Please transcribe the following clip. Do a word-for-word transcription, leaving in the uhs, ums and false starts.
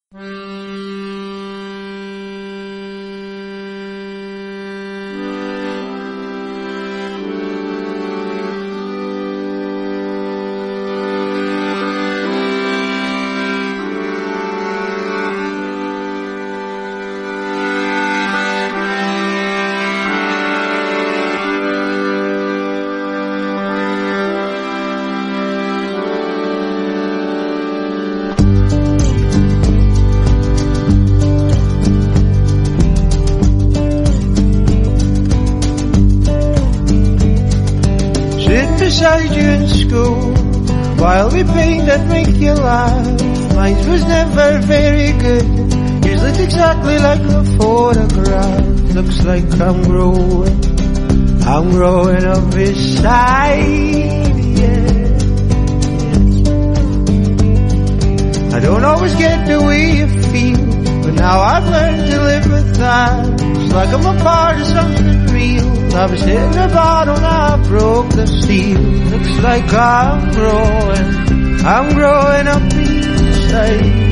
Beside you in school, while we paint and make you laugh. Mine was never very good. Yours looked exactly like the photograph. Looks like I'm growing, I'm growing up beside you. I don't always get the way you feel, but now I've learned to live with that. It's like I'm a part of something real. I was hitting the bottle, now I broke the seal. Looks like I'm growing, I'm growing up beside you.